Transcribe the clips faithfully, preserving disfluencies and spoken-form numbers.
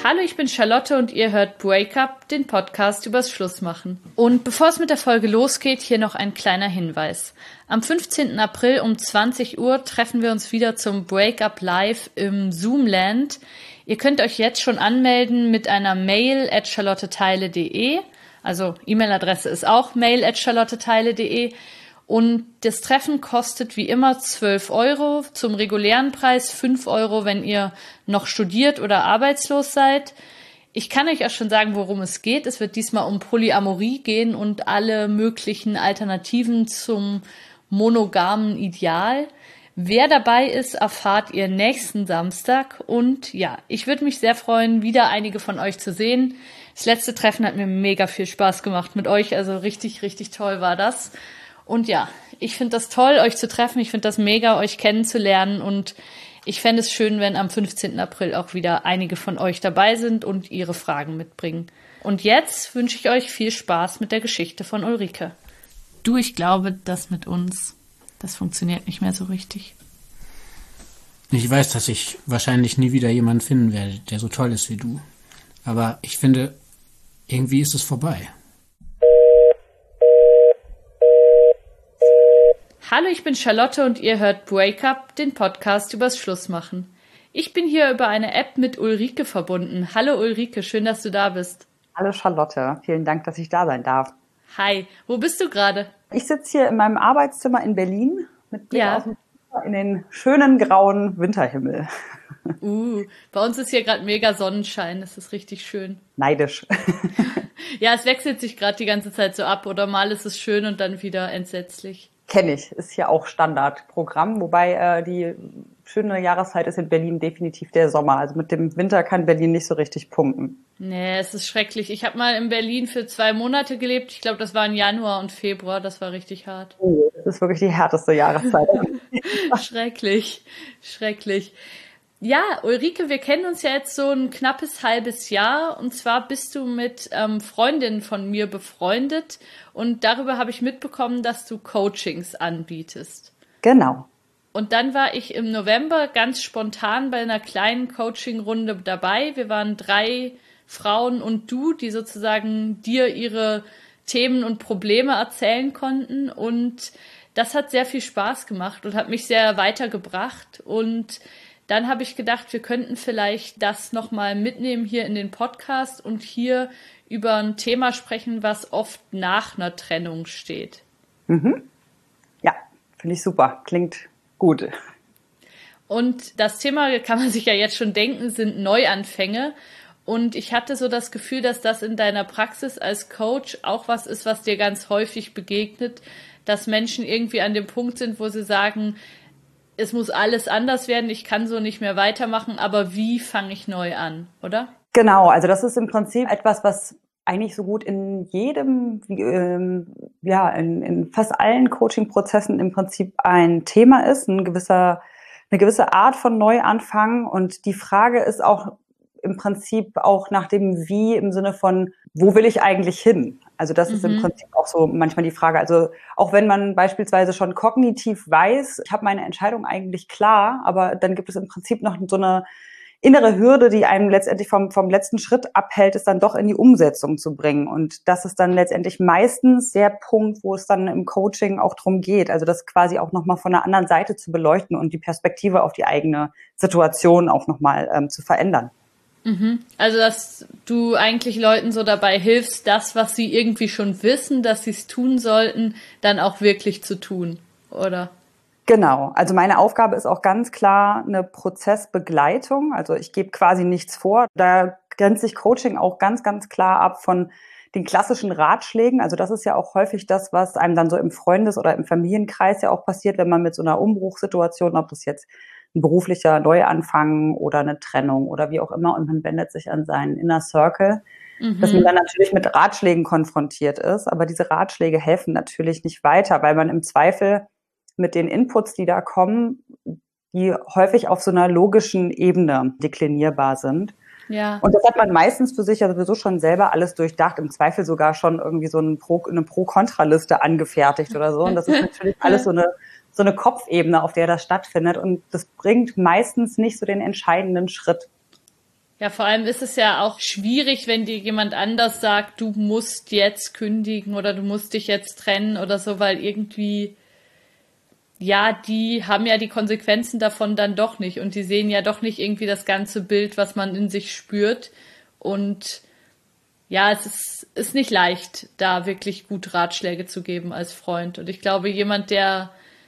Hallo, ich bin Charlotte und ihr hört Breakup, den Podcast übers Schlussmachen. Und bevor es mit der Folge losgeht, hier noch ein kleiner Hinweis. Am fünfzehnten April um zwanzig Uhr treffen wir uns wieder zum Breakup Live im Zoomland. Ihr könnt euch jetzt schon anmelden mit einer Mail at charlotteteile punkt de. Also E-Mail-Adresse ist auch mail at charlotteteile punkt de. Und das Treffen kostet wie immer zwölf Euro, zum regulären Preis fünf Euro, wenn ihr noch studiert oder arbeitslos seid. Ich kann euch auch schon sagen, worum es geht. Es wird diesmal um Polyamorie gehen und alle möglichen Alternativen zum monogamen Ideal. Wer dabei ist, erfahrt ihr nächsten Samstag. Und ja, ich würde mich sehr freuen, wieder einige von euch zu sehen. Das letzte Treffen hat mir mega viel Spaß gemacht mit euch, also richtig, richtig toll war das. Und ja, ich finde das toll, euch zu treffen. Ich finde das mega, euch kennenzulernen. Und ich fände es schön, wenn am fünfzehnten April auch wieder einige von euch dabei sind und ihre Fragen mitbringen. Und jetzt wünsche ich euch viel Spaß mit der Geschichte von Ulrike. Du, ich glaube, das mit uns, das funktioniert nicht mehr so richtig. Ich weiß, dass ich wahrscheinlich nie wieder jemanden finden werde, der so toll ist wie du. Aber ich finde, irgendwie ist es vorbei. Hallo, ich bin Charlotte und ihr hört Breakup, den Podcast übers Schlussmachen. Ich bin hier über eine App mit Ulrike verbunden. Hallo Ulrike, schön, dass du da bist. Hallo Charlotte, vielen Dank, dass ich da sein darf. Hi, wo bist du gerade? Ich sitze hier in meinem Arbeitszimmer in Berlin mit Blick Ja. aus dem Fenster in den schönen grauen Winterhimmel. Uh, bei uns ist hier gerade mega Sonnenschein, das ist richtig schön. Neidisch. Ja, es wechselt sich gerade die ganze Zeit so ab, oder mal ist es schön und dann wieder entsetzlich. Kenne ich, ist hier auch Standardprogramm, wobei äh, die schöne Jahreszeit ist in Berlin definitiv der Sommer. Also mit dem Winter kann Berlin nicht so richtig punkten. Nee, es ist schrecklich. Ich habe mal in Berlin für zwei Monate gelebt. Ich glaube, das war im Januar und Februar. Das war richtig hart. Oh, das ist wirklich die härteste Jahreszeit. Schrecklich, schrecklich. Ja, Ulrike, wir kennen uns ja jetzt so ein knappes halbes Jahr. Und zwar bist du mit ähm, Freundinnen von mir befreundet. Und darüber habe ich mitbekommen, dass du Coachings anbietest. Genau. Und dann war ich im November ganz spontan bei einer kleinen Coaching-Runde dabei. Wir waren drei Frauen und du, die sozusagen dir ihre Themen und Probleme erzählen konnten. Und das hat sehr viel Spaß gemacht und hat mich sehr weitergebracht. Und dann habe ich gedacht, wir könnten vielleicht das nochmal mitnehmen hier in den Podcast und hier über ein Thema sprechen, was oft nach einer Trennung steht. Mhm. Ja, finde ich super. Klingt gut. Und das Thema, kann man sich ja jetzt schon denken, sind Neuanfänge. Und ich hatte so das Gefühl, dass das in deiner Praxis als Coach auch was ist, was dir ganz häufig begegnet, dass Menschen irgendwie an dem Punkt sind, wo sie sagen, es muss alles anders werden, ich kann so nicht mehr weitermachen, aber wie fange ich neu an, oder? Genau, also das ist im Prinzip etwas, was eigentlich so gut in jedem, ähm, ja, in, in fast allen Coaching-Prozessen im Prinzip ein Thema ist, ein gewisser, eine gewisse Art von Neuanfang. Und die Frage ist auch im Prinzip auch nach dem Wie im Sinne von, wo will ich eigentlich hin? Also das mhm. ist im Prinzip auch so manchmal die Frage. Also auch wenn man beispielsweise schon kognitiv weiß, ich habe meine Entscheidung eigentlich klar, aber dann gibt es im Prinzip noch so eine innere Hürde, die einem letztendlich vom, vom letzten Schritt abhält, es dann doch in die Umsetzung zu bringen. Und das ist dann letztendlich meistens der Punkt, wo es dann im Coaching auch drum geht. Also das quasi auch nochmal von der anderen Seite zu beleuchten und die Perspektive auf die eigene Situation auch nochmal ähm, zu verändern. Mhm. Also, dass du eigentlich Leuten so dabei hilfst, das, was sie irgendwie schon wissen, dass sie es tun sollten, dann auch wirklich zu tun, oder? Genau. Also meine Aufgabe ist auch ganz klar eine Prozessbegleitung. Also ich gebe quasi nichts vor. Da grenzt sich Coaching auch ganz, ganz klar ab von den klassischen Ratschlägen. Also das ist ja auch häufig das, was einem dann so im Freundes- oder im Familienkreis ja auch passiert, wenn man mit so einer Umbruchssituation, ob das jetzt ein beruflicher Neuanfang oder eine Trennung oder wie auch immer, und man wendet sich an seinen Inner Circle, mhm. dass man dann natürlich mit Ratschlägen konfrontiert ist. Aber diese Ratschläge helfen natürlich nicht weiter, weil man im Zweifel mit den Inputs, die da kommen, die häufig auf so einer logischen Ebene deklinierbar sind. Ja. Und das hat man meistens für sich ja sowieso schon selber alles durchdacht, im Zweifel sogar schon irgendwie so eine Pro- eine Pro-Kontra-Liste angefertigt oder so. Und das ist natürlich alles so eine so eine Kopfebene, auf der das stattfindet. Und das bringt meistens nicht so den entscheidenden Schritt. Ja, vor allem ist es ja auch schwierig, wenn dir jemand anders sagt, du musst jetzt kündigen oder du musst dich jetzt trennen oder so, weil irgendwie, ja, die haben ja die Konsequenzen davon dann doch nicht und die sehen ja doch nicht irgendwie das ganze Bild, was man in sich spürt. Und ja, es ist, ist nicht leicht, da wirklich gut Ratschläge zu geben als Freund. Und ich glaube, jemand, der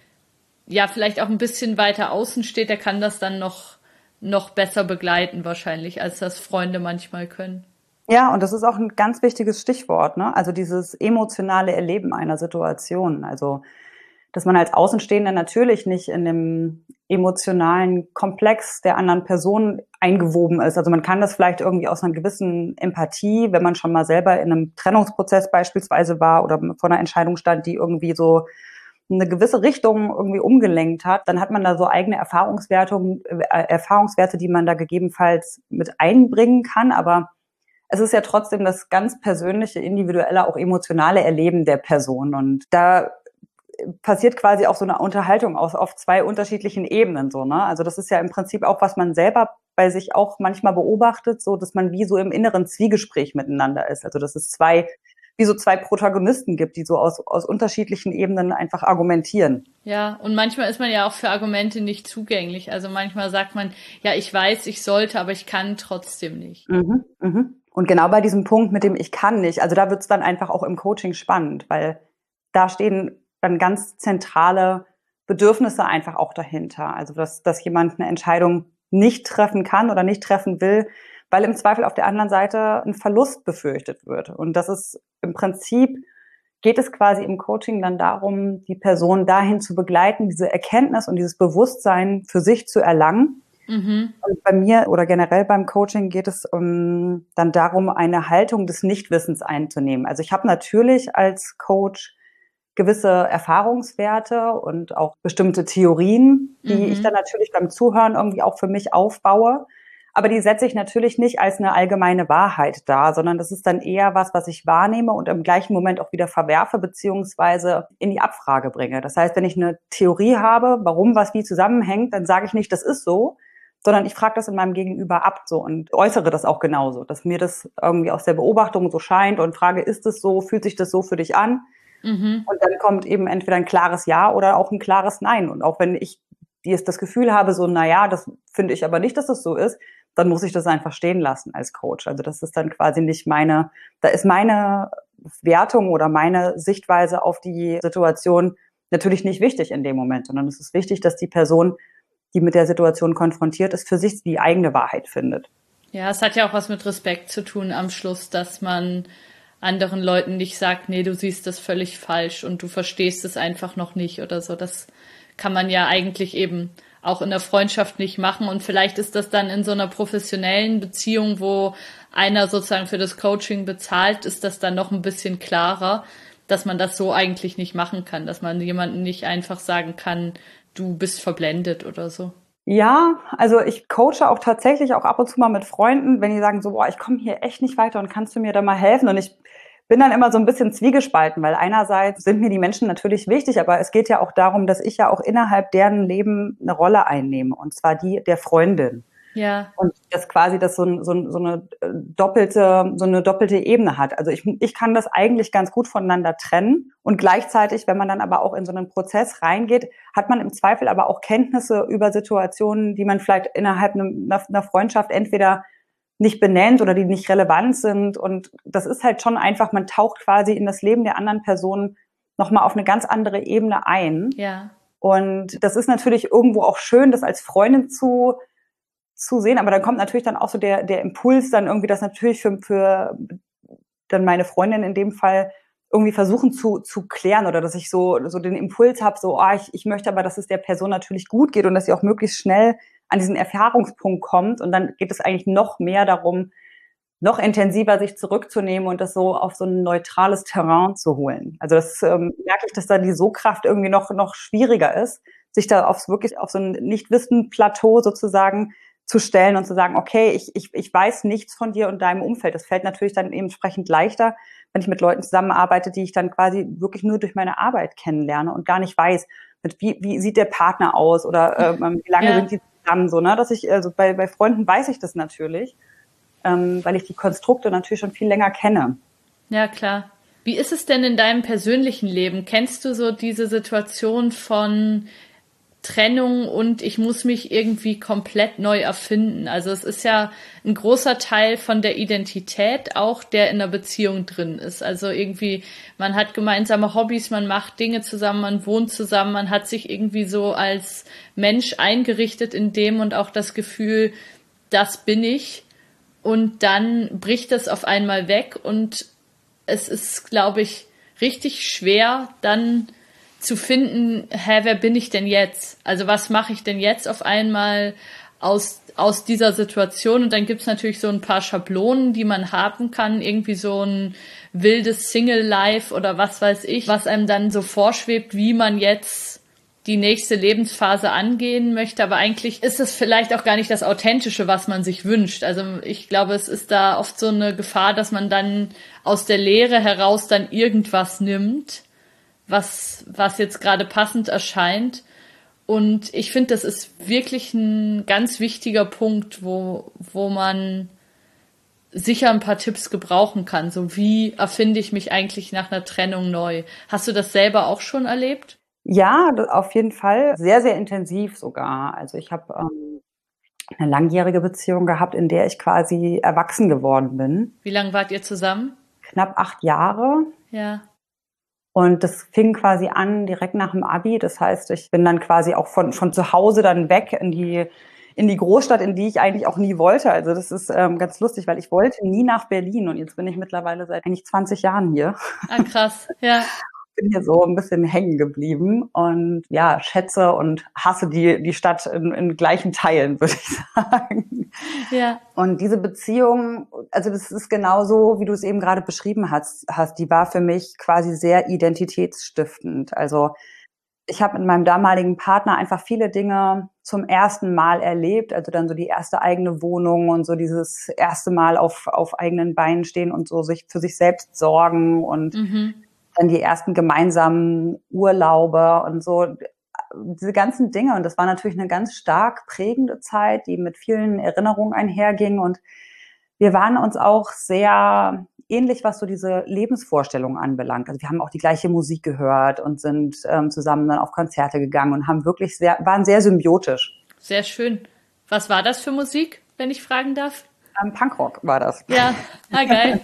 ja vielleicht auch ein bisschen weiter außen steht, der kann das dann noch, noch besser begleiten wahrscheinlich, als das Freunde manchmal können. Ja, und das ist auch ein ganz wichtiges Stichwort, ne? Also dieses emotionale Erleben einer Situation. Also, dass man als Außenstehender natürlich nicht in dem emotionalen Komplex der anderen Person eingewoben ist. Also man kann das vielleicht irgendwie aus einer gewissen Empathie, wenn man schon mal selber in einem Trennungsprozess beispielsweise war oder vor einer Entscheidung stand, die irgendwie so eine gewisse Richtung irgendwie umgelenkt hat, dann hat man da so eigene Erfahrungswertungen, äh, Erfahrungswerte, die man da gegebenenfalls mit einbringen kann. Aber es ist ja trotzdem das ganz persönliche, individuelle, auch emotionale Erleben der Person. Und da passiert quasi auch so eine Unterhaltung aus, auf zwei unterschiedlichen Ebenen, so, ne? Also das ist ja im Prinzip auch, was man selber bei sich auch manchmal beobachtet, so, dass man wie so im inneren Zwiegespräch miteinander ist. Also dass es zwei, wie so zwei Protagonisten gibt, die so aus, aus unterschiedlichen Ebenen einfach argumentieren. Ja, und manchmal ist man ja auch für Argumente nicht zugänglich. Also manchmal sagt man, ja, ich weiß, ich sollte, aber ich kann trotzdem nicht. Mhm, mhm. Und genau bei diesem Punkt mit dem ich kann nicht, also da wird's dann einfach auch im Coaching spannend, weil da stehen dann ganz zentrale Bedürfnisse einfach auch dahinter. Also dass, dass jemand eine Entscheidung nicht treffen kann oder nicht treffen will, weil im Zweifel auf der anderen Seite ein Verlust befürchtet wird. Und das ist im Prinzip, geht es quasi im Coaching dann darum, die Person dahin zu begleiten, diese Erkenntnis und dieses Bewusstsein für sich zu erlangen. Mhm. Und bei mir oder generell beim Coaching geht es um, dann darum, eine Haltung des Nichtwissens einzunehmen. Also ich habe natürlich als Coach gewisse Erfahrungswerte und auch bestimmte Theorien, die mhm. ich dann natürlich beim Zuhören irgendwie auch für mich aufbaue. Aber die setze ich natürlich nicht als eine allgemeine Wahrheit dar, sondern das ist dann eher was, was ich wahrnehme und im gleichen Moment auch wieder verwerfe beziehungsweise in die Abfrage bringe. Das heißt, wenn ich eine Theorie habe, warum was wie zusammenhängt, dann sage ich nicht, das ist so, sondern ich frage das in meinem Gegenüber ab so und äußere das auch genauso, dass mir das irgendwie aus der Beobachtung so scheint und frage, ist es so, fühlt sich das so für dich an? Mhm. Und dann kommt eben entweder ein klares Ja oder auch ein klares Nein. Und auch wenn ich jetzt das Gefühl habe, so, na ja, das finde ich aber nicht, dass das so ist, dann muss ich das einfach stehen lassen als Coach. Also das ist dann quasi nicht meine, da ist meine Wertung oder meine Sichtweise auf die Situation natürlich nicht wichtig in dem Moment, sondern es ist wichtig, dass die Person, die mit der Situation konfrontiert ist, für sich die eigene Wahrheit findet. Ja, es hat ja auch was mit Respekt zu tun am Schluss, dass man anderen Leuten nicht sagt, nee, du siehst das völlig falsch und du verstehst es einfach noch nicht oder so. Das kann man ja eigentlich eben auch in der Freundschaft nicht machen. Und vielleicht ist das dann in so einer professionellen Beziehung, wo einer sozusagen für das Coaching bezahlt, ist das dann noch ein bisschen klarer, dass man das so eigentlich nicht machen kann, dass man jemandem nicht einfach sagen kann, du bist verblendet oder so. Ja, also ich coache auch tatsächlich auch ab und zu mal mit Freunden, wenn die sagen so, boah, ich komme hier echt nicht weiter und kannst du mir da mal helfen? Und ich bin dann immer so ein bisschen zwiegespalten, weil einerseits sind mir die Menschen natürlich wichtig, aber es geht ja auch darum, dass ich ja auch innerhalb deren Leben eine Rolle einnehme, und zwar die der Freundin. Ja. Und das quasi das so, so, so eine doppelte, so eine doppelte Ebene hat. Also ich, ich kann das eigentlich ganz gut voneinander trennen. Und gleichzeitig, wenn man dann aber auch in so einen Prozess reingeht, hat man im Zweifel aber auch Kenntnisse über Situationen, die man vielleicht innerhalb einer, einer Freundschaft entweder nicht benennt oder die nicht relevant sind. Und das ist halt schon einfach, man taucht quasi in das Leben der anderen Person nochmal auf eine ganz andere Ebene ein. Ja. Und das ist natürlich irgendwo auch schön, das als Freundin zu zu sehen, aber dann kommt natürlich dann auch so der der Impuls dann irgendwie, das natürlich für für dann meine Freundin in dem Fall irgendwie versuchen zu zu klären, oder dass ich so so den Impuls habe, so ah ich ich möchte aber, dass es der Person natürlich gut geht und dass sie auch möglichst schnell an diesen Erfahrungspunkt kommt, und dann geht es eigentlich noch mehr darum, noch intensiver sich zurückzunehmen und das so auf so ein neutrales Terrain zu holen. Also das ähm, merke ich, dass da die So-Kraft irgendwie noch noch schwieriger ist, sich da aufs wirklich auf so ein Nichtwissen-Plateau sozusagen zu stellen und zu sagen, okay, ich, ich, ich weiß nichts von dir und deinem Umfeld. Das fällt natürlich dann entsprechend leichter, wenn ich mit Leuten zusammenarbeite, die ich dann quasi wirklich nur durch meine Arbeit kennenlerne und gar nicht weiß, mit wie, wie sieht der Partner aus oder äh, wie lange ja. sind die zusammen, so, ne? Dass ich, also bei, bei Freunden weiß ich das natürlich. ähm, weil ich die Konstrukte natürlich schon viel länger kenne. Ja, klar. Wie ist es denn in deinem persönlichen Leben? Kennst du so diese Situation von Trennung und ich muss mich irgendwie komplett neu erfinden? Also es ist ja ein großer Teil von der Identität auch, der in der Beziehung drin ist. Also irgendwie, man hat gemeinsame Hobbys, man macht Dinge zusammen, man wohnt zusammen, man hat sich irgendwie so als Mensch eingerichtet in dem und auch das Gefühl, das bin ich. Und dann bricht das auf einmal weg und es ist, glaube ich, richtig schwer, dann zu finden, hä, wer bin ich denn jetzt? Also was mache ich denn jetzt auf einmal aus, aus dieser Situation? Und dann gibt's natürlich so ein paar Schablonen, die man haben kann, irgendwie so ein wildes Single-Life oder was weiß ich, was einem dann so vorschwebt, wie man jetzt die nächste Lebensphase angehen möchte, aber eigentlich ist es vielleicht auch gar nicht das Authentische, was man sich wünscht. Also ich glaube, es ist da oft so eine Gefahr, dass man dann aus der Leere heraus dann irgendwas nimmt, was, was jetzt gerade passend erscheint. Und ich finde, das ist wirklich ein ganz wichtiger Punkt, wo, wo man sicher ein paar Tipps gebrauchen kann. So wie erfinde ich mich eigentlich nach einer Trennung neu? Hast du das selber auch schon erlebt? Ja, auf jeden Fall. Sehr, sehr intensiv sogar. Also ich habe ähm, eine langjährige Beziehung gehabt, in der ich quasi erwachsen geworden bin. Wie lange wart ihr zusammen? Knapp acht Jahre. Ja. Und das fing quasi an direkt nach dem Abi. Das heißt, ich bin dann quasi auch von, von zu Hause dann weg in die, in die Großstadt, in die ich eigentlich auch nie wollte. Also das ist ähm, ganz lustig, weil ich wollte nie nach Berlin. Und jetzt bin ich mittlerweile seit eigentlich zwanzig Jahren hier. Ah, krass, ja. Bin hier so ein bisschen hängen geblieben und ja, schätze und hasse die, die Stadt in, in gleichen Teilen, würde ich sagen. Ja. Und diese Beziehung, also das ist genauso, wie du es eben gerade beschrieben hast, hast, die war für mich quasi sehr identitätsstiftend. Also ich habe mit meinem damaligen Partner einfach viele Dinge zum ersten Mal erlebt, also dann so die erste eigene Wohnung und so dieses erste Mal auf, auf eigenen Beinen stehen und so sich für sich selbst sorgen und mhm. dann die ersten gemeinsamen Urlaube und so, diese ganzen Dinge. Und das war natürlich eine ganz stark prägende Zeit, die mit vielen Erinnerungen einherging. Und wir waren uns auch sehr ähnlich, was so diese Lebensvorstellungen anbelangt. Also wir haben auch die gleiche Musik gehört und sind ähm, zusammen dann auf Konzerte gegangen und haben wirklich sehr, waren sehr symbiotisch. Sehr schön. Was war das für Musik, wenn ich fragen darf? Ähm, Punkrock war das. Ja, ah, geil.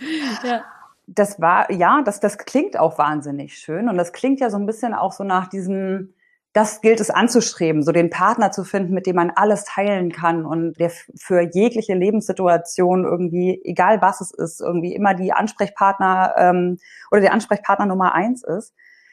Ja. Das war, ja, das, das klingt auch wahnsinnig schön. Und das klingt ja so ein bisschen auch so nach diesem, das gilt es anzustreben, so den Partner zu finden, mit dem man alles teilen kann und der für jegliche Lebenssituation irgendwie, egal was es ist, irgendwie immer die Ansprechpartner ähm, oder der Ansprechpartner Nummer eins ist.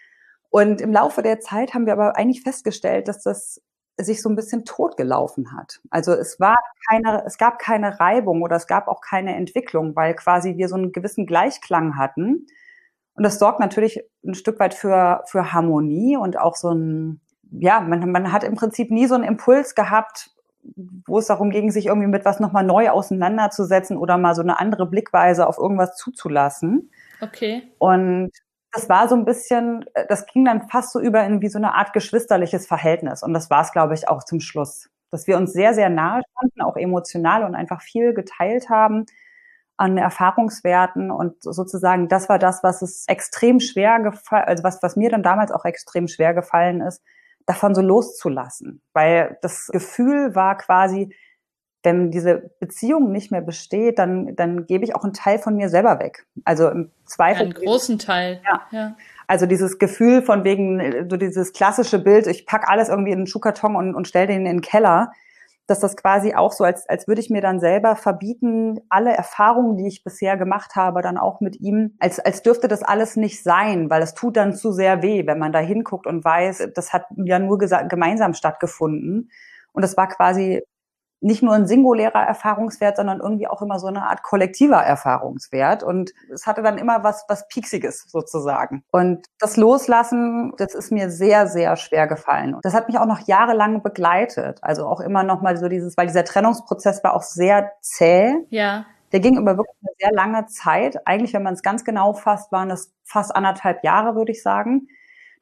Und im Laufe der Zeit haben wir aber eigentlich festgestellt, dass das sich so ein bisschen totgelaufen hat. Also es war keine, es gab keine Reibung oder es gab auch keine Entwicklung, weil quasi wir so einen gewissen Gleichklang hatten. Und das sorgt natürlich ein Stück weit für, für Harmonie und auch so ein, ja, man, man hat im Prinzip nie so einen Impuls gehabt, wo es darum ging, sich irgendwie mit was nochmal neu auseinanderzusetzen oder mal so eine andere Blickweise auf irgendwas zuzulassen. Okay. Und das war so ein bisschen, das ging dann fast so über in wie so eine Art geschwisterliches Verhältnis. Und das war es, glaube ich, auch zum Schluss. Dass wir uns sehr, sehr nahe standen, auch emotional und einfach viel geteilt haben an Erfahrungswerten. Und sozusagen, das war das, was es extrem schwer gefallen, also was, was mir dann damals auch extrem schwer gefallen ist, davon so loszulassen. Weil das Gefühl war quasi, wenn diese Beziehung nicht mehr besteht, dann, dann gebe ich auch einen Teil von mir selber weg. Also im Zweifel. Einen großen Teil. Ja. ja. Also dieses Gefühl von wegen, so dieses klassische Bild, ich pack alles irgendwie in einen Schuhkarton und, und stelle den in den Keller, dass das quasi auch so, als, als würde ich mir dann selber verbieten, alle Erfahrungen, die ich bisher gemacht habe, dann auch mit ihm, als, als dürfte das alles nicht sein, weil es tut dann zu sehr weh, wenn man da hinguckt und weiß, das hat ja nur gesa- gemeinsam stattgefunden. Und das war quasi nicht nur ein singulärer Erfahrungswert, sondern irgendwie auch immer so eine Art kollektiver Erfahrungswert. Und es hatte dann immer was, was Pieksiges sozusagen. Und das Loslassen, das ist mir sehr, sehr schwer gefallen. Und das hat mich auch noch jahrelang begleitet. Also auch immer noch mal so dieses, weil dieser Trennungsprozess war auch sehr zäh. Ja. Der ging über wirklich eine sehr lange Zeit. Eigentlich, wenn man es ganz genau fasst, waren es fast anderthalb Jahre, würde ich sagen.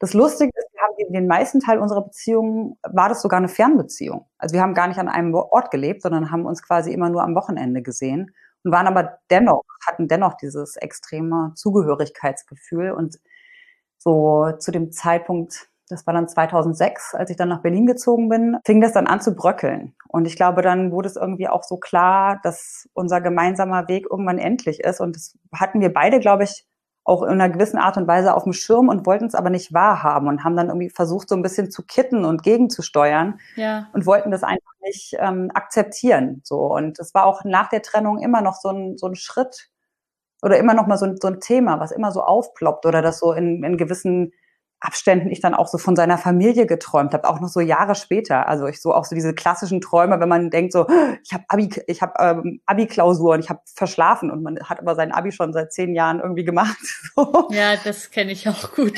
Das Lustige ist, wir haben den meisten Teil unserer Beziehung, war das sogar eine Fernbeziehung. Also wir haben gar nicht an einem Ort gelebt, sondern haben uns quasi immer nur am Wochenende gesehen und waren aber dennoch, hatten dennoch dieses extreme Zugehörigkeitsgefühl. Und so zu dem Zeitpunkt, das war dann zweitausendsechs, als ich dann nach Berlin gezogen bin, fing das dann an zu bröckeln. Und ich glaube, dann wurde es irgendwie auch so klar, dass unser gemeinsamer Weg irgendwann endlich ist. Und das hatten wir beide, glaube ich, auch in einer gewissen Art und Weise auf dem Schirm und wollten es aber nicht wahrhaben und haben dann irgendwie versucht, so ein bisschen zu kitten und gegenzusteuern, ja, und wollten das einfach nicht ähm, akzeptieren. So. Und es war auch nach der Trennung immer noch so ein, so ein Schritt oder immer noch mal so ein, so ein Thema, was immer so aufploppt oder das so in, in gewissen Abständen ich dann auch so von seiner Familie geträumt habe, auch noch so Jahre später. Also ich so auch so diese klassischen Träume, wenn man denkt so, ich habe Abi, ich habe ähm, Abi-Klausur und ich habe verschlafen und man hat aber sein Abi schon seit zehn Jahren irgendwie gemacht. So. ja, das kenne ich auch gut.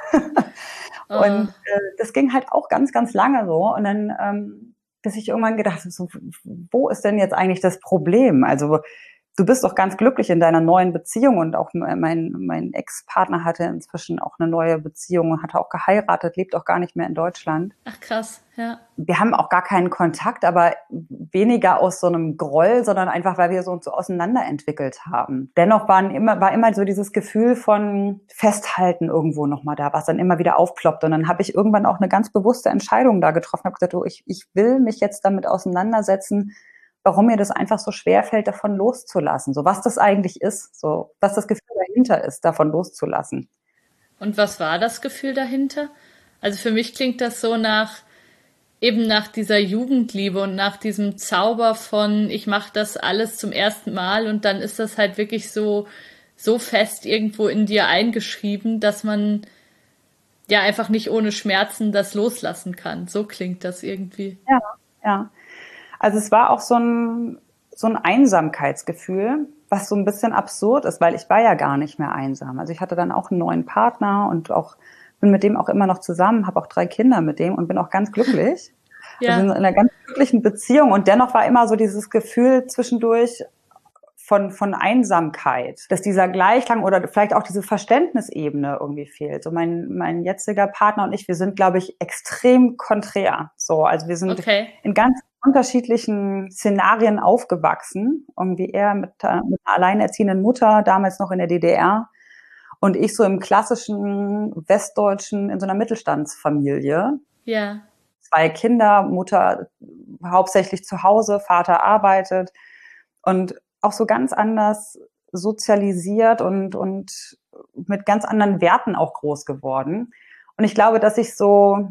Und äh, das ging halt auch ganz, ganz lange so. Und dann, ähm, bis ich irgendwann gedacht habe, so, wo ist denn jetzt eigentlich das Problem? Also du bist doch ganz glücklich in deiner neuen Beziehung und auch mein, mein Ex-Partner hatte inzwischen auch eine neue Beziehung und hatte auch geheiratet, lebt auch gar nicht mehr in Deutschland. Ach krass, ja. Wir haben auch gar keinen Kontakt, aber weniger aus so einem Groll, sondern einfach, weil wir so uns so auseinanderentwickelt haben. Dennoch waren immer, war immer so dieses Gefühl von Festhalten irgendwo nochmal da, was dann immer wieder aufploppt. Und dann habe ich irgendwann auch eine ganz bewusste Entscheidung da getroffen, habe gesagt, oh, ich, ich will mich jetzt damit auseinandersetzen, warum mir das einfach so schwer fällt, davon loszulassen. So was das eigentlich ist, so was das Gefühl dahinter ist, davon loszulassen. Und was war das Gefühl dahinter? Also für mich klingt das so nach, eben nach dieser Jugendliebe und nach diesem Zauber von, ich mache das alles zum ersten Mal und dann ist das halt wirklich so, so fest irgendwo in dir eingeschrieben, dass man ja einfach nicht ohne Schmerzen das loslassen kann. So klingt das irgendwie. Ja, ja. Also es war auch so ein, so ein Einsamkeitsgefühl, was so ein bisschen absurd ist, weil ich war ja gar nicht mehr einsam. Also ich hatte dann auch einen neuen Partner und auch bin mit dem auch immer noch zusammen, habe auch drei Kinder mit dem und bin auch ganz glücklich. Ja. Also in einer ganz glücklichen Beziehung. Und dennoch war immer so dieses Gefühl zwischendurch von, von Einsamkeit, dass dieser Gleichklang oder vielleicht auch diese Verständnisebene irgendwie fehlt. So mein, mein jetziger Partner und ich, wir sind, glaube ich, extrem konträr. So, also wir sind okay. in ganz unterschiedlichen Szenarien aufgewachsen. Irgendwie er mit, mit einer alleinerziehenden Mutter, damals noch in der D D R. Und ich so im klassischen Westdeutschen in so einer Mittelstandsfamilie. Ja. Zwei Kinder, Mutter hauptsächlich zu Hause, Vater arbeitet und auch so ganz anders sozialisiert und, und mit ganz anderen Werten auch groß geworden. Und ich glaube, dass ich so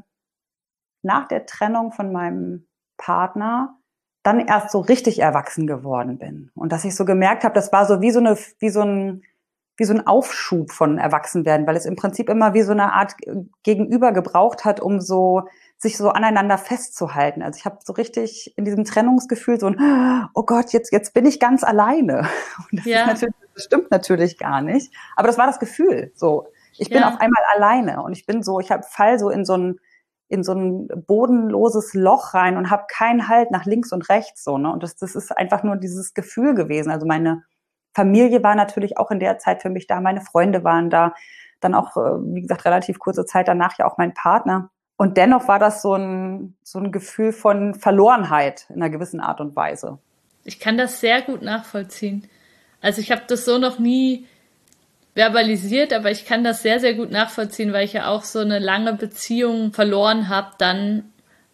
nach der Trennung von meinem Partner dann erst so richtig erwachsen geworden bin. Und dass ich so gemerkt habe, das war so wie so eine, wie so ein, wie so ein Aufschub von Erwachsenwerden, weil es im Prinzip immer wie so eine Art Gegenüber gebraucht hat, um so sich so aneinander festzuhalten. Also ich habe so richtig in diesem Trennungsgefühl so ein, oh Gott, jetzt jetzt bin ich ganz alleine. Und das, ja. ist natürlich, das stimmt natürlich gar nicht. Aber das war das Gefühl. So, ich bin ja. auf einmal alleine und ich bin so, ich habe fall so in so ein in so ein bodenloses Loch rein und habe keinen Halt nach links und rechts so. Ne? Und das, das ist einfach nur dieses Gefühl gewesen. Also meine Familie war natürlich auch in der Zeit für mich da, meine Freunde waren da, dann auch, wie gesagt, relativ kurze Zeit danach ja auch mein Partner. Und dennoch war das so ein, so ein Gefühl von Verlorenheit in einer gewissen Art und Weise. Ich kann das sehr gut nachvollziehen. Also ich habe das so noch nie verbalisiert, aber ich kann das sehr, sehr gut nachvollziehen, weil ich ja auch so eine lange Beziehung verloren habe. Dann,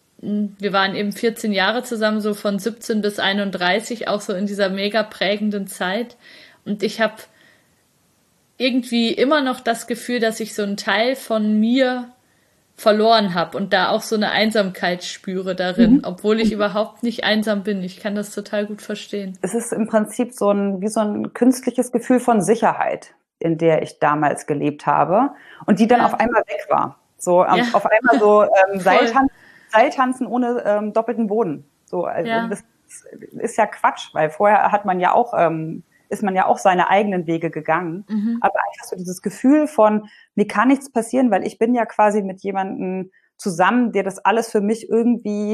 wir waren eben vierzehn Jahre zusammen, so von siebzehn bis einunddreißig, auch so in dieser mega prägenden Zeit. Und ich habe irgendwie immer noch das Gefühl, dass ich so einen Teil von mir verloren habe und da auch so eine Einsamkeit spüre darin, mhm. obwohl ich überhaupt nicht einsam bin. Ich kann das total gut verstehen. Es ist im Prinzip so ein, wie so ein künstliches Gefühl von Sicherheit, in der ich damals gelebt habe und die dann ja. auf einmal weg war. So ja. auf einmal so ähm, Seiltan- Seiltanzen ohne ähm, doppelten Boden. So, also ja. das ist ja Quatsch, weil vorher hat man ja auch ähm, ist man ja auch seine eigenen Wege gegangen. Mhm. Aber einfach so dieses Gefühl von, mir kann nichts passieren, weil ich bin ja quasi mit jemandem zusammen, der das alles für mich irgendwie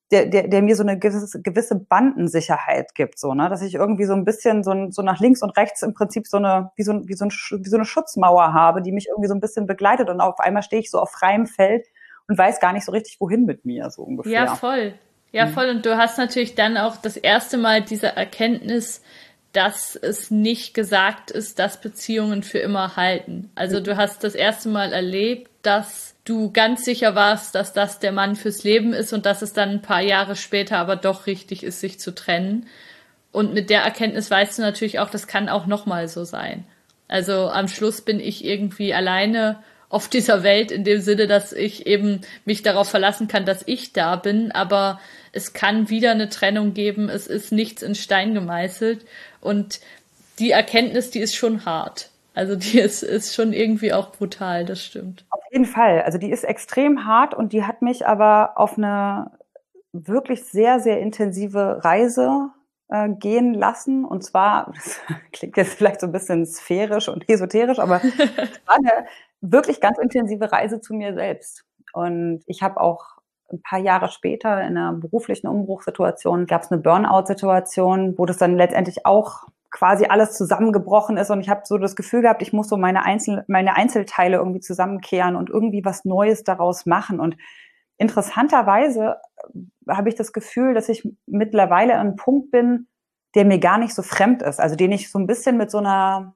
der, der, der mir so eine gewisse, gewisse Bandensicherheit gibt, so, ne, dass ich irgendwie so ein bisschen so, so nach links und rechts im Prinzip so eine, wie so, wie so, ein, wie so eine Schutzmauer habe, die mich irgendwie so ein bisschen begleitet und auf einmal stehe ich so auf freiem Feld und weiß gar nicht so richtig, wohin mit mir, so ungefähr. Ja, voll. Ja, voll. Und du hast natürlich dann auch das erste Mal diese Erkenntnis, dass es nicht gesagt ist, dass Beziehungen für immer halten. Also du hast das erste Mal erlebt, dass du ganz sicher warst, dass das der Mann fürs Leben ist und dass es dann ein paar Jahre später aber doch richtig ist, sich zu trennen. Und mit der Erkenntnis weißt du natürlich auch, das kann auch nochmal so sein. Also am Schluss bin ich irgendwie alleine auf dieser Welt in dem Sinne, dass ich eben mich darauf verlassen kann, dass ich da bin, aber es kann wieder eine Trennung geben, es ist nichts in Stein gemeißelt und die Erkenntnis, die ist schon hart. Also die ist, ist schon irgendwie auch brutal, das stimmt. Auf jeden Fall, also die ist extrem hart und die hat mich aber auf eine wirklich sehr, sehr intensive Reise äh, gehen lassen und zwar, das klingt jetzt vielleicht so ein bisschen sphärisch und esoterisch, aber es war eine wirklich ganz intensive Reise zu mir selbst. Und ich habe auch ein paar Jahre später in einer beruflichen Umbruchssituation, gab es eine Burnout-Situation, wo das dann letztendlich auch quasi alles zusammengebrochen ist. Und ich habe so das Gefühl gehabt, ich muss so meine, Einzel meine Einzelteile irgendwie zusammenkehren und irgendwie was Neues daraus machen. Und interessanterweise habe ich das Gefühl, dass ich mittlerweile an einem Punkt bin, der mir gar nicht so fremd ist. Also den ich so ein bisschen mit so einer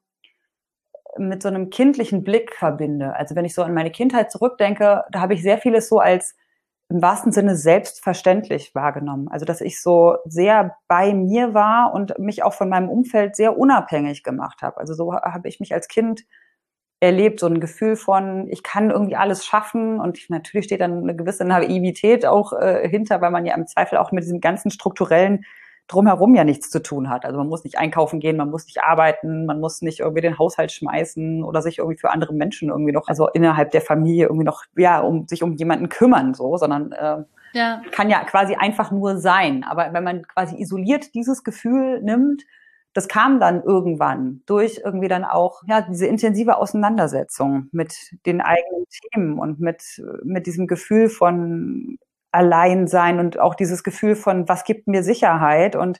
mit so einem kindlichen Blick verbinde. Also wenn ich so an meine Kindheit zurückdenke, da habe ich sehr vieles so als im wahrsten Sinne selbstverständlich wahrgenommen. Also dass ich so sehr bei mir war und mich auch von meinem Umfeld sehr unabhängig gemacht habe. Also so habe ich mich als Kind erlebt, so ein Gefühl von, ich kann irgendwie alles schaffen und natürlich steht dann eine gewisse Naivität auch äh, hinter, weil man ja im Zweifel auch mit diesem ganzen strukturellen drumherum ja nichts zu tun hat. Also man muss nicht einkaufen gehen, man muss nicht arbeiten, man muss nicht irgendwie den Haushalt schmeißen oder sich irgendwie für andere Menschen irgendwie noch, also innerhalb der Familie irgendwie noch, ja, um sich um jemanden kümmern, so, sondern äh, ja. kann ja quasi einfach nur sein. Aber wenn man quasi isoliert dieses Gefühl nimmt, das kam dann irgendwann durch irgendwie dann auch, ja, diese intensive Auseinandersetzung mit den eigenen Themen und mit, mit diesem Gefühl von Alleinsein und auch dieses Gefühl von, was gibt mir Sicherheit? Und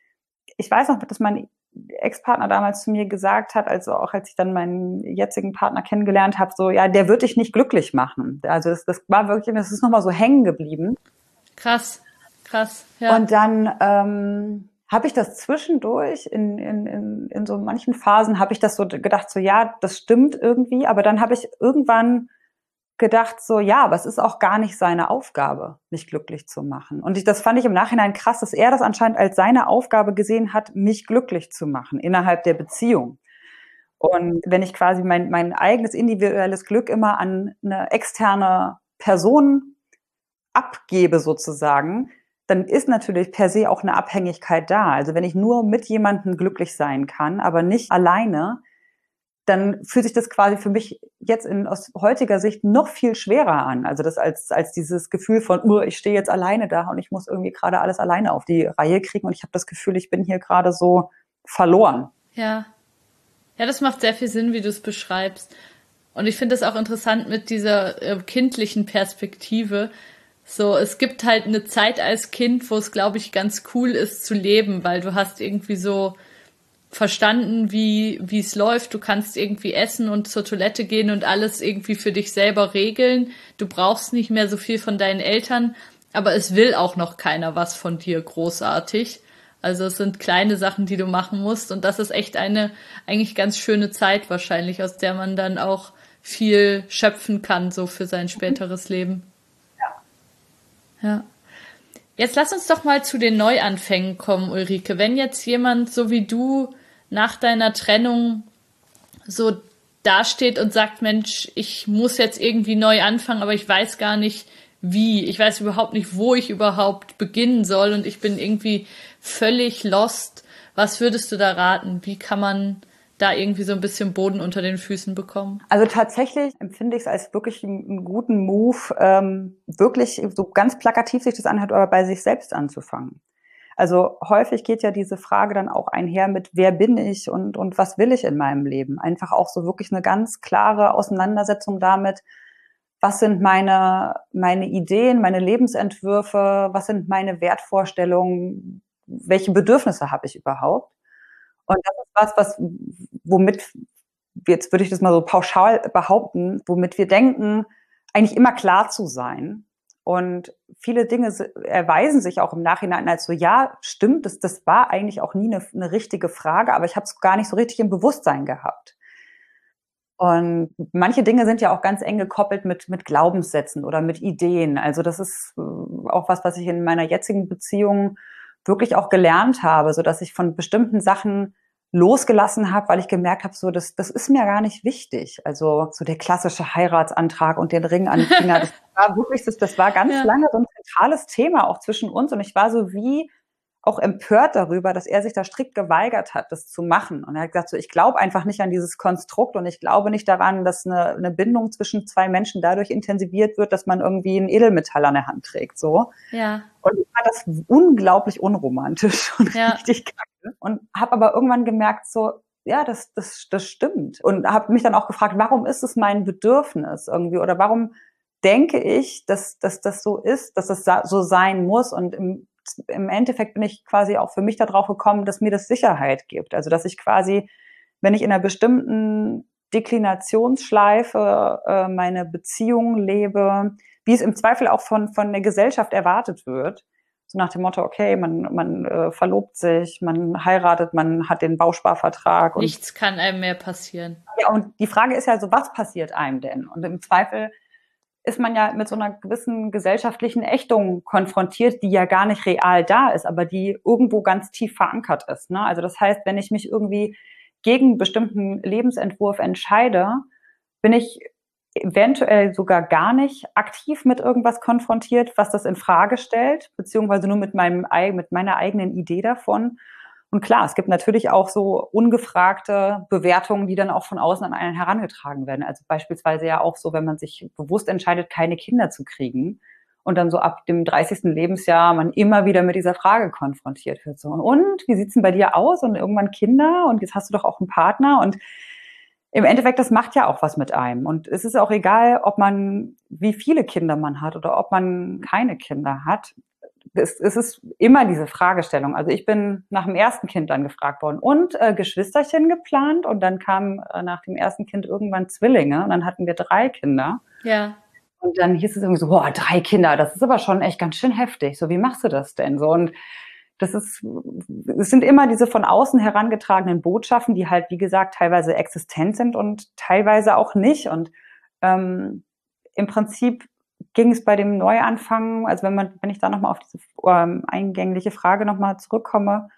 ich weiß noch, dass mein Ex-Partner damals zu mir gesagt hat, also auch als ich dann meinen jetzigen Partner kennengelernt habe, so, ja, der wird dich nicht glücklich machen. Also das, das war wirklich, das ist nochmal so hängen geblieben. Krass, krass, ja. Und dann ähm, habe ich das zwischendurch, in, in, in, in so manchen Phasen habe ich das so gedacht, so, ja, das stimmt irgendwie, aber dann habe ich irgendwann gedacht so, ja, aber es ist auch gar nicht seine Aufgabe, mich glücklich zu machen. Und ich, das fand ich im Nachhinein krass, dass er das anscheinend als seine Aufgabe gesehen hat, mich glücklich zu machen innerhalb der Beziehung. Und wenn ich quasi mein, mein eigenes individuelles Glück immer an eine externe Person abgebe sozusagen, dann ist natürlich per se auch eine Abhängigkeit da. Also wenn ich nur mit jemandem glücklich sein kann, aber nicht alleine, dann fühlt sich das quasi für mich jetzt in, aus heutiger Sicht noch viel schwerer an. Also das als, als dieses Gefühl von, oh, ich stehe jetzt alleine da und ich muss irgendwie gerade alles alleine auf die Reihe kriegen und ich habe das Gefühl, ich bin hier gerade so verloren. Ja. Ja, das macht sehr viel Sinn, wie du es beschreibst. Und ich finde es auch interessant mit dieser äh, kindlichen Perspektive. So, es gibt halt eine Zeit als Kind, wo es, glaube ich, ganz cool ist zu leben, weil du hast irgendwie so verstanden, wie wie es läuft. Du kannst irgendwie essen und zur Toilette gehen und alles irgendwie für dich selber regeln. Du brauchst nicht mehr so viel von deinen Eltern, aber es will auch noch keiner was von dir großartig. Also es sind kleine Sachen, die du machen musst und das ist echt eine eigentlich ganz schöne Zeit wahrscheinlich, aus der man dann auch viel schöpfen kann, so für sein späteres Leben. Ja. Ja. Jetzt lass uns doch mal zu den Neuanfängen kommen, Ulrike. Wenn jetzt jemand so wie du nach deiner Trennung so dasteht und sagt, Mensch, ich muss jetzt irgendwie neu anfangen, aber ich weiß gar nicht wie. Ich weiß überhaupt nicht, wo ich überhaupt beginnen soll und ich bin irgendwie völlig lost. Was würdest du da raten? Wie kann man da irgendwie so ein bisschen Boden unter den Füßen bekommen? Also tatsächlich empfinde ich es als wirklich einen, einen guten Move, ähm, wirklich so ganz plakativ sich das anhört, aber bei sich selbst anzufangen. Also häufig geht ja diese Frage dann auch einher mit, wer bin ich und, und was will ich in meinem Leben? Einfach auch so wirklich eine ganz klare Auseinandersetzung damit, was sind meine, meine Ideen, meine Lebensentwürfe, was sind meine Wertvorstellungen, welche Bedürfnisse habe ich überhaupt? Und das ist was, was, womit, jetzt würde ich das mal so pauschal behaupten, womit wir denken, eigentlich immer klar zu sein. Und viele Dinge erweisen sich auch im Nachhinein als so, ja, stimmt, das, das war eigentlich auch nie eine, eine richtige Frage, aber ich habe es gar nicht so richtig im Bewusstsein gehabt. Und manche Dinge sind ja auch ganz eng gekoppelt mit, mit Glaubenssätzen oder mit Ideen. Also das ist auch was, was ich in meiner jetzigen Beziehung wirklich auch gelernt habe, so dass ich von bestimmten Sachen losgelassen habe, weil ich gemerkt habe, so das, das ist mir gar nicht wichtig. Also so der klassische Heiratsantrag und den Ring an den Finger, das war wirklich, das, das war ganz ja. lange so ein zentrales Thema auch zwischen uns. Und ich war so wie auch empört darüber, dass er sich da strikt geweigert hat, das zu machen. Und er hat gesagt, so ich glaube einfach nicht an dieses Konstrukt und ich glaube nicht daran, dass eine, eine Bindung zwischen zwei Menschen dadurch intensiviert wird, dass man irgendwie ein Edelmetall an der Hand trägt. So. Ja. Und ich fand das unglaublich unromantisch und ja. richtig kacke. Und habe aber irgendwann gemerkt, so ja, das, das, das stimmt. Und habe mich dann auch gefragt, warum ist es mein Bedürfnis irgendwie oder warum denke ich, dass, dass das so ist, dass das so sein muss. Und im Im Endeffekt bin ich quasi auch für mich darauf gekommen, dass mir das Sicherheit gibt. Also dass ich quasi, wenn ich in einer bestimmten Deklinationsschleife äh, meine Beziehung lebe, wie es im Zweifel auch von von der Gesellschaft erwartet wird, so nach dem Motto, okay, man man äh, verlobt sich, man heiratet, man hat den Bausparvertrag. Und nichts kann einem mehr passieren. Ja, und die Frage ist ja so, was passiert einem denn? Und im Zweifel ist man ja mit so einer gewissen gesellschaftlichen Ächtung konfrontiert, die ja gar nicht real da ist, aber die irgendwo ganz tief verankert ist. Ne? Also das heißt, wenn ich mich irgendwie gegen einen bestimmten Lebensentwurf entscheide, bin ich eventuell sogar gar nicht aktiv mit irgendwas konfrontiert, was das in Frage stellt, beziehungsweise nur mit meinem, mit meiner eigenen Idee davon. Und klar, es gibt natürlich auch so ungefragte Bewertungen, die dann auch von außen an einen herangetragen werden. Also beispielsweise ja auch so, wenn man sich bewusst entscheidet, keine Kinder zu kriegen und dann so ab dem dreißigsten Lebensjahr man immer wieder mit dieser Frage konfrontiert wird. So, und wie sieht's denn bei dir aus? Und irgendwann Kinder und jetzt hast du doch auch einen Partner. Und im Endeffekt, das macht ja auch was mit einem. Und es ist auch egal, ob man, wie viele Kinder man hat oder ob man keine Kinder hat. Es, es ist immer diese Fragestellung. Also ich bin nach dem ersten Kind dann gefragt worden und äh, Geschwisterchen geplant und dann kamen äh, nach dem ersten Kind irgendwann Zwillinge und dann hatten wir drei Kinder. Ja. Und dann hieß es irgendwie so, boah, drei Kinder, das ist aber schon echt ganz schön heftig. So, wie machst du das denn? So, und das ist, es sind immer diese von außen herangetragenen Botschaften, die halt, wie gesagt, teilweise existent sind und teilweise auch nicht. Und ähm, im Prinzip ging es bei dem Neuanfang, also wenn man, wenn ich da nochmal auf diese ähm, eingängliche Frage nochmal zurückkomme,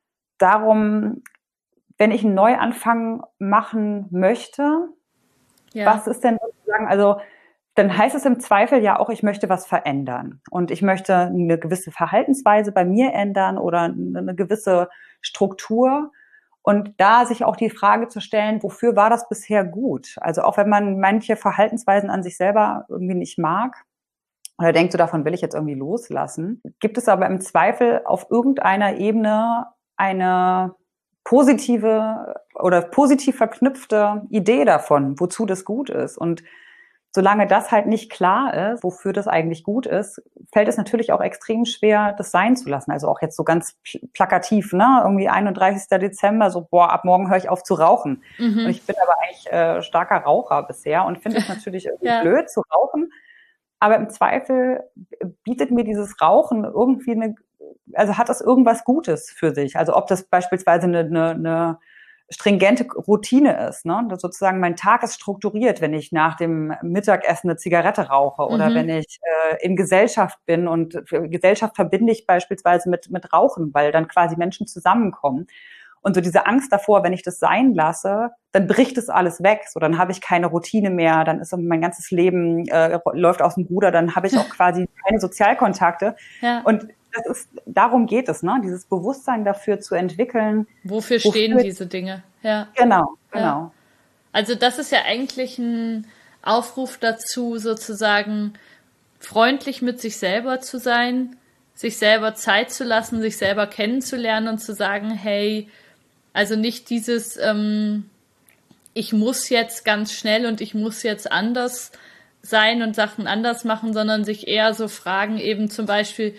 darum, wenn ich einen Neuanfang machen möchte, ja. was ist denn sozusagen, also dann heißt es im Zweifel ja auch, ich möchte was verändern und ich möchte eine gewisse Verhaltensweise bei mir ändern oder eine gewisse Struktur. Und da sich auch die Frage zu stellen, wofür war das bisher gut? Also auch wenn man manche Verhaltensweisen an sich selber irgendwie nicht mag oder denkt, so davon will ich jetzt irgendwie loslassen, gibt es aber im Zweifel auf irgendeiner Ebene eine positive oder positiv verknüpfte Idee davon, wozu das gut ist. Und solange das halt nicht klar ist, wofür das eigentlich gut ist, fällt es natürlich auch extrem schwer, das sein zu lassen. Also auch jetzt so ganz plakativ, ne? Irgendwie einunddreißigsten Dezember, so, boah, ab morgen höre ich auf zu rauchen. Mhm. Und ich bin aber eigentlich äh, starker Raucher bisher und finde es natürlich irgendwie ja. blöd zu rauchen. Aber im Zweifel bietet mir dieses Rauchen irgendwie eine, also hat das irgendwas Gutes für sich. Also ob das beispielsweise eine, eine, eine stringente Routine ist, ne? Das sozusagen mein Tag ist strukturiert, wenn ich nach dem Mittagessen eine Zigarette rauche oder mhm. wenn ich äh, in Gesellschaft bin und Gesellschaft verbinde ich beispielsweise mit mit Rauchen, weil dann quasi Menschen zusammenkommen und so diese Angst davor, wenn ich das sein lasse, dann bricht es alles weg, so dann habe ich keine Routine mehr, dann ist so mein ganzes Leben äh, läuft aus dem Ruder, dann habe ich auch quasi keine Sozialkontakte ja. und das ist, darum geht es, ne? Dieses Bewusstsein dafür zu entwickeln. Wofür stehen wofür, diese Dinge? Ja. Genau, genau. Ja. Also das ist ja eigentlich ein Aufruf dazu, sozusagen freundlich mit sich selber zu sein, sich selber Zeit zu lassen, sich selber kennenzulernen und zu sagen, hey, also nicht dieses, ähm, ich muss jetzt ganz schnell und ich muss jetzt anders, sein und Sachen anders machen, sondern sich eher so fragen, eben zum Beispiel,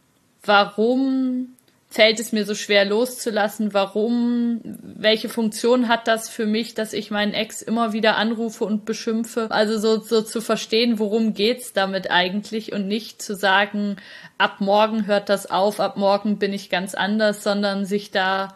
warum fällt es mir so schwer loszulassen? Warum? Welche Funktion hat das für mich, dass ich meinen Ex immer wieder anrufe und beschimpfe? Also so, so zu verstehen, worum geht's damit eigentlich und nicht zu sagen, ab morgen hört das auf, ab morgen bin ich ganz anders, sondern sich da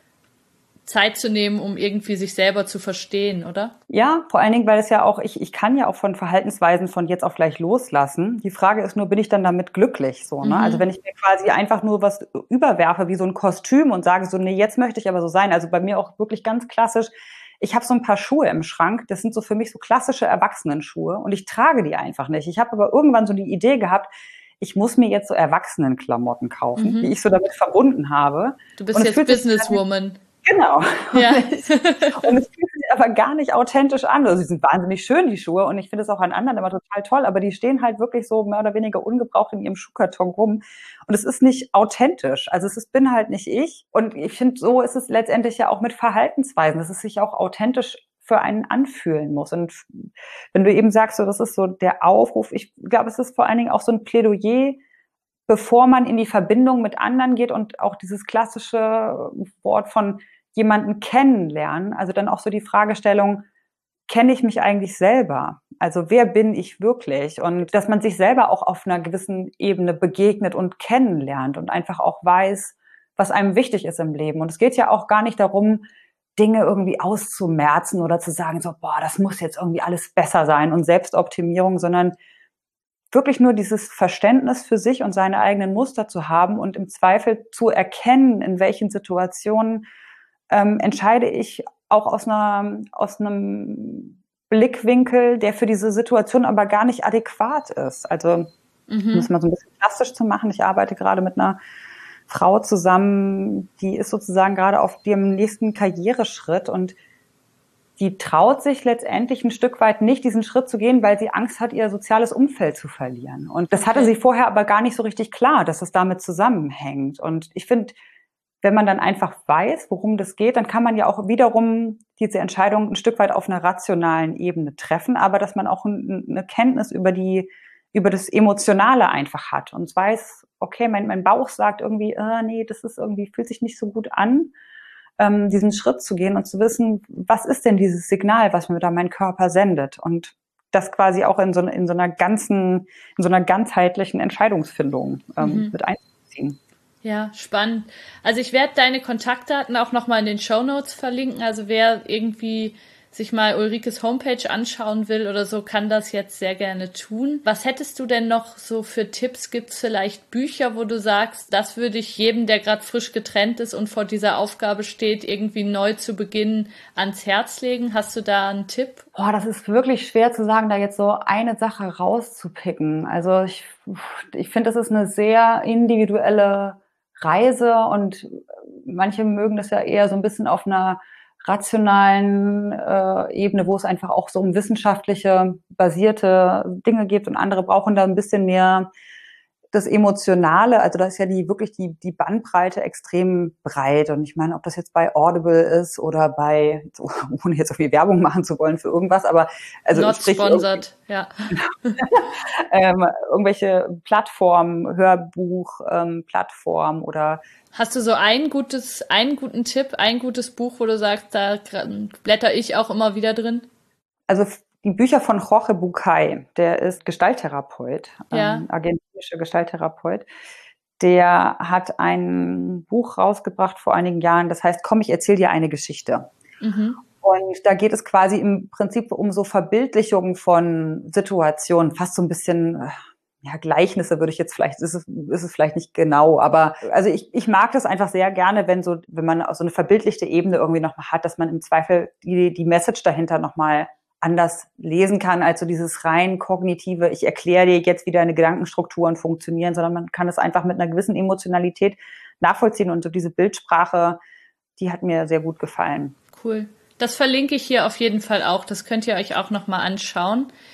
Zeit zu nehmen, um irgendwie sich selber zu verstehen, oder? Ja, vor allen Dingen, weil es ja auch, ich, ich kann ja auch von Verhaltensweisen von jetzt auf gleich loslassen. Die Frage ist nur, bin ich dann damit glücklich? So, ne? Mhm. Also wenn ich mir quasi einfach nur was überwerfe, wie so ein Kostüm und sage so, nee, jetzt möchte ich aber so sein. Also bei mir auch wirklich ganz klassisch. Ich habe so ein paar Schuhe im Schrank. Das sind so für mich so klassische Erwachsenenschuhe und ich trage die einfach nicht. Ich habe aber irgendwann so die Idee gehabt, ich muss mir jetzt so Erwachsenenklamotten kaufen, Mhm. die ich so damit verbunden habe. Du bist jetzt Businesswoman. Genau. Ja. Und es fühlt sich aber gar nicht authentisch an. Also sie sind wahnsinnig schön, die Schuhe, und ich finde es auch an anderen immer total toll, aber die stehen halt wirklich so mehr oder weniger ungebraucht in ihrem Schuhkarton rum. Und es ist nicht authentisch. Also es ist, bin halt nicht ich. Und ich finde, so ist es letztendlich ja auch mit Verhaltensweisen, dass es sich auch authentisch für einen anfühlen muss. Und wenn du eben sagst, so, das ist so der Aufruf, ich glaube, es ist vor allen Dingen auch so ein Plädoyer, bevor man in die Verbindung mit anderen geht, und auch dieses klassische Wort von jemanden kennenlernen, also dann auch so die Fragestellung, kenne ich mich eigentlich selber? Also wer bin ich wirklich? Und dass man sich selber auch auf einer gewissen Ebene begegnet und kennenlernt und einfach auch weiß, was einem wichtig ist im Leben. Und es geht ja auch gar nicht darum, Dinge irgendwie auszumerzen oder zu sagen, so, boah, das muss jetzt irgendwie alles besser sein und Selbstoptimierung, sondern wirklich nur dieses Verständnis für sich und seine eigenen Muster zu haben und im Zweifel zu erkennen, in welchen Situationen ähm, entscheide ich auch aus einer, aus einem Blickwinkel, der für diese Situation aber gar nicht adäquat ist. Also, mhm. um es mal so ein bisschen plastisch zu machen, ich arbeite gerade mit einer Frau zusammen, die ist sozusagen gerade auf dem nächsten Karriereschritt, und die traut sich letztendlich ein Stück weit nicht, diesen Schritt zu gehen, weil sie Angst hat, ihr soziales Umfeld zu verlieren. Und das hatte sie vorher aber gar nicht so richtig klar, dass es damit zusammenhängt. Und ich finde, wenn man dann einfach weiß, worum das geht, dann kann man ja auch wiederum diese Entscheidung ein Stück weit auf einer rationalen Ebene treffen, aber dass man auch eine Kenntnis über die, über das Emotionale einfach hat und weiß, okay, mein, mein Bauch sagt irgendwie, äh, nee, das ist irgendwie, fühlt sich nicht so gut an, ähm, diesen Schritt zu gehen und zu wissen, was ist denn dieses Signal, was mir da mein Körper sendet, und das quasi auch in so, in so einer ganzen, in so einer ganzheitlichen Entscheidungsfindung ähm, mhm. mit einzuziehen. Ja, spannend. Also ich werde deine Kontaktdaten auch nochmal in den Shownotes verlinken. Also wer irgendwie sich mal Ulrikes Homepage anschauen will oder so, kann das jetzt sehr gerne tun. Was hättest du denn noch so für Tipps? Gibt es vielleicht Bücher, wo du sagst, das würde ich jedem, der gerade frisch getrennt ist und vor dieser Aufgabe steht, irgendwie neu zu beginnen, ans Herz legen? Hast du da einen Tipp? Boah, das ist wirklich schwer zu sagen, da jetzt so eine Sache rauszupicken. Also ich, ich finde, das ist eine sehr individuelle Reise, und manche mögen das ja eher so ein bisschen auf einer rationalen äh, Ebene, wo es einfach auch so um wissenschaftliche basierte Dinge geht, und andere brauchen da ein bisschen mehr das Emotionale. Also da ist ja die wirklich die die Bandbreite extrem breit, und ich meine, ob das jetzt bei Audible ist oder bei, so, ohne jetzt so viel Werbung machen zu wollen für irgendwas, aber also not sponsored, ja. ähm, irgendwelche Plattformen, Hörbuch, ähm, Plattformen oder. Hast du so ein gutes, einen guten Tipp, ein gutes Buch, wo du sagst, da blätter ich auch immer wieder drin? Also die Bücher von Jorge Bucay, der ist Gestalttherapeut, ja. ähm, argentinischer Gestalttherapeut. Der hat ein Buch rausgebracht vor einigen Jahren, das heißt, komm, ich erzähle dir eine Geschichte. Mhm. Und da geht es quasi im Prinzip um so Verbildlichungen von Situationen, fast so ein bisschen, ja, Gleichnisse würde ich jetzt vielleicht, ist es, ist es vielleicht nicht genau, aber also ich, ich mag das einfach sehr gerne, wenn so, wenn man so eine verbildlichte Ebene irgendwie nochmal hat, dass man im Zweifel die, die Message dahinter nochmal anders lesen kann, als so dieses rein kognitive, ich erkläre dir jetzt, wie deine Gedankenstrukturen funktionieren, sondern man kann es einfach mit einer gewissen Emotionalität nachvollziehen, und so diese Bildsprache, die hat mir sehr gut gefallen. Cool. Das verlinke ich hier auf jeden Fall auch, das könnt ihr euch auch nochmal anschauen.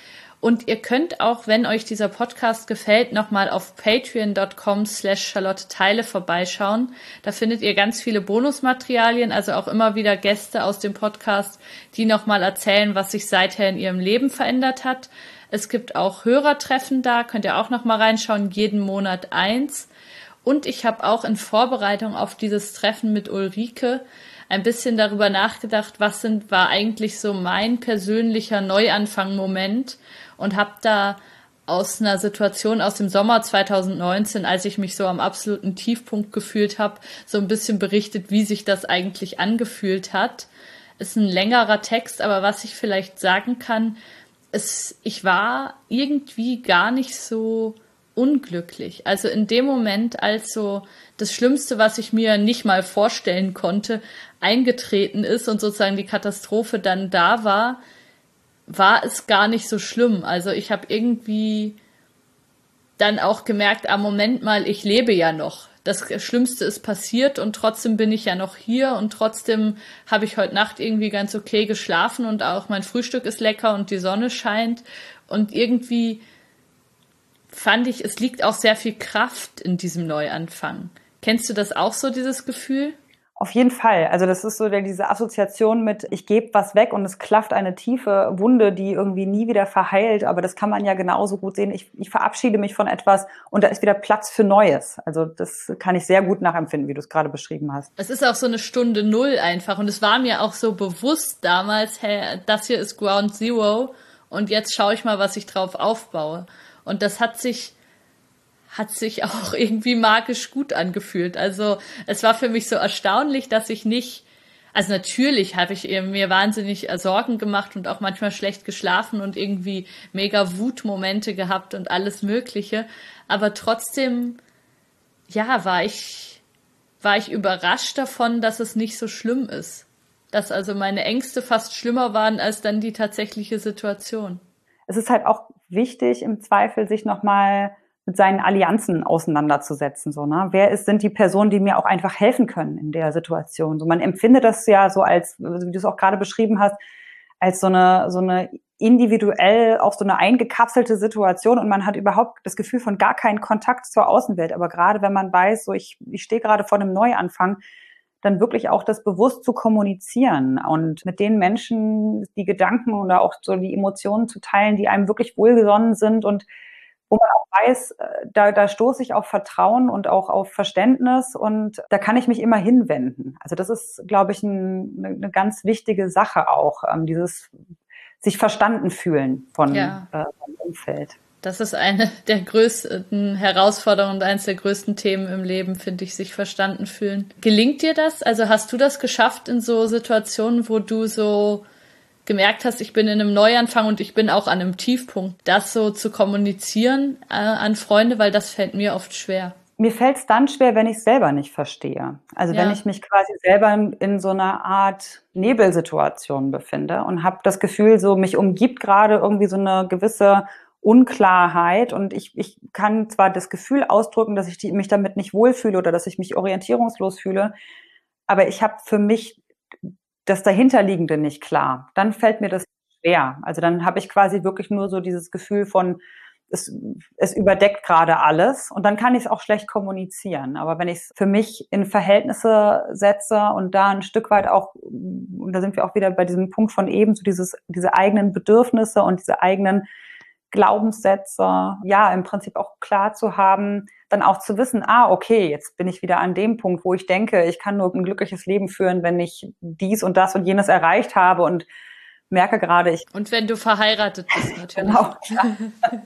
Und ihr könnt auch, wenn euch dieser Podcast gefällt, nochmal auf patreon.com slash Charlotte Theile vorbeischauen. Da findet ihr ganz viele Bonusmaterialien, also auch immer wieder Gäste aus dem Podcast, die nochmal erzählen, was sich seither in ihrem Leben verändert hat. Es gibt auch Hörertreffen da, könnt ihr auch nochmal reinschauen, jeden Monat eins. Und ich habe auch in Vorbereitung auf dieses Treffen mit Ulrike ein bisschen darüber nachgedacht, was sind, war eigentlich so mein persönlicher Neuanfang-Moment und habe da aus einer Situation aus dem Sommer zwanzig neunzehn, als ich mich so am absoluten Tiefpunkt gefühlt habe, so ein bisschen berichtet, wie sich das eigentlich angefühlt hat. Ist ein längerer Text, aber was ich vielleicht sagen kann, ist, ich war irgendwie gar nicht so unglücklich. Also in dem Moment, als so das Schlimmste, was ich mir nicht mal vorstellen konnte, eingetreten ist und sozusagen die Katastrophe dann da war, war es gar nicht so schlimm. Also ich habe irgendwie dann auch gemerkt, ah, Moment mal, ich lebe ja noch. Das Schlimmste ist passiert und trotzdem bin ich ja noch hier und trotzdem habe ich heute Nacht irgendwie ganz okay geschlafen und auch mein Frühstück ist lecker und die Sonne scheint und irgendwie fand ich, es liegt auch sehr viel Kraft in diesem Neuanfang. Kennst du das auch so, dieses Gefühl? Auf jeden Fall. Also das ist so der, diese Assoziation mit, ich gebe was weg und es klafft eine tiefe Wunde, die irgendwie nie wieder verheilt. Aber das kann man ja genauso gut sehen. Ich, ich verabschiede mich von etwas und da ist wieder Platz für Neues. Also das kann ich sehr gut nachempfinden, wie du es gerade beschrieben hast. Es ist auch so eine Stunde Null einfach. Und es war mir auch so bewusst damals, hey, das hier ist Ground Zero und jetzt schaue ich mal, was ich drauf aufbaue. Und das hat sich hat sich auch irgendwie magisch gut angefühlt. Also es war für mich so erstaunlich, dass ich nicht, also natürlich habe ich mir wahnsinnig Sorgen gemacht und auch manchmal schlecht geschlafen und irgendwie mega Wutmomente gehabt und alles Mögliche. Aber trotzdem, ja, war ich, war ich überrascht davon, dass es nicht so schlimm ist. Dass also meine Ängste fast schlimmer waren als dann die tatsächliche Situation. Es ist halt auch wichtig, im Zweifel sich nochmal mit seinen Allianzen auseinanderzusetzen. So, ne? Wer ist, sind die Personen, die mir auch einfach helfen können in der Situation? So, man empfindet das ja so als, wie du es auch gerade beschrieben hast, als so eine, so eine individuell auch so eine eingekapselte Situation und man hat überhaupt das Gefühl von gar keinen Kontakt zur Außenwelt. Aber gerade wenn man weiß, so ich, ich stehe gerade vor einem Neuanfang, dann wirklich auch das bewusst zu kommunizieren und mit den Menschen die Gedanken oder auch so die Emotionen zu teilen, die einem wirklich wohlgesonnen sind und wo man auch weiß, da, da stoße ich auf Vertrauen und auch auf Verständnis und da kann ich mich immer hinwenden. Also das ist, glaube ich, ein, eine ganz wichtige Sache auch, dieses sich verstanden fühlen von ja. äh, vom Umfeld. Das ist eine der größten Herausforderungen und eines der größten Themen im Leben, finde ich, sich verstanden fühlen. Gelingt dir das? Also hast du das geschafft in so Situationen, wo du so gemerkt hast, ich bin in einem Neuanfang und ich bin auch an einem Tiefpunkt, das so zu kommunizieren äh, an Freunde, weil das fällt mir oft schwer. Mir fällt es dann schwer, wenn ich es selber nicht verstehe. Also ja. Wenn ich mich quasi selber in, in so einer Art Nebelsituation befinde und habe das Gefühl, so mich umgibt gerade irgendwie so eine gewisse Unklarheit und ich, ich kann zwar das Gefühl ausdrücken, dass ich die, mich damit nicht wohlfühle oder dass ich mich orientierungslos fühle, aber ich habe für mich das Dahinterliegende nicht klar. Dann fällt mir das schwer. Also dann habe ich quasi wirklich nur so dieses Gefühl von, es, es überdeckt gerade alles und dann kann ich es auch schlecht kommunizieren. Aber wenn ich es für mich in Verhältnisse setze und da ein Stück weit auch, und da sind wir auch wieder bei diesem Punkt von eben, so dieses, diese eigenen Bedürfnisse und diese eigenen Glaubenssätze, ja, im Prinzip auch klar zu haben, dann auch zu wissen, ah, okay, jetzt bin ich wieder an dem Punkt, wo ich denke, ich kann nur ein glückliches Leben führen, wenn ich dies und das und jenes erreicht habe und merke gerade, ich... Und wenn du verheiratet bist, natürlich. Genau, ja.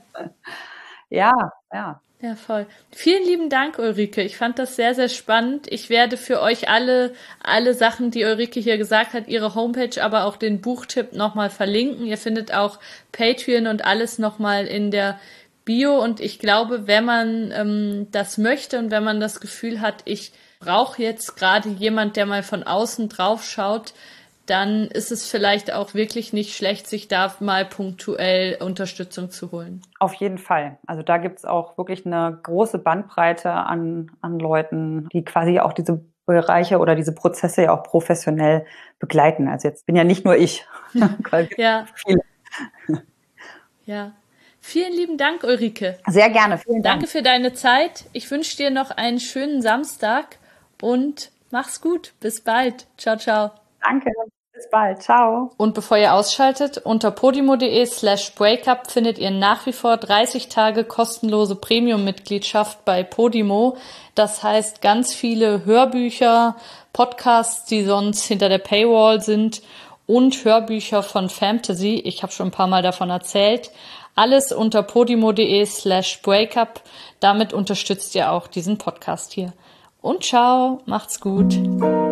ja, ja. Ja, voll. Vielen lieben Dank, Ulrike. Ich fand das sehr, sehr spannend. Ich werde für euch alle, alle Sachen, die Ulrike hier gesagt hat, ihre Homepage, aber auch den Buchtipp nochmal verlinken. Ihr findet auch Patreon und alles nochmal in der Bio. Und ich glaube, wenn man ähm, das möchte und wenn man das Gefühl hat, ich brauche jetzt gerade jemand, der mal von außen drauf schaut, dann ist es vielleicht auch wirklich nicht schlecht, sich da mal punktuell Unterstützung zu holen. Auf jeden Fall. Also da gibt es auch wirklich eine große Bandbreite an, an Leuten, die quasi auch diese Bereiche oder diese Prozesse ja auch professionell begleiten. Also jetzt bin ja nicht nur ich. Ja. Viele. Ja. Vielen lieben Dank, Ulrike. Sehr gerne, vielen Dank. Danke für deine Zeit. Ich wünsche dir noch einen schönen Samstag und mach's gut. Bis bald. Ciao, ciao. Danke. Bis bald. Ciao. Und bevor ihr ausschaltet, unter podimo.de slash breakup findet ihr nach wie vor dreißig Tage kostenlose Premium-Mitgliedschaft bei Podimo. Das heißt, ganz viele Hörbücher, Podcasts, die sonst hinter der Paywall sind und Hörbücher von Fantasy. Ich habe schon ein paar Mal davon erzählt. Alles unter podimo.de slash breakup. Damit unterstützt ihr auch diesen Podcast hier. Und ciao, macht's gut.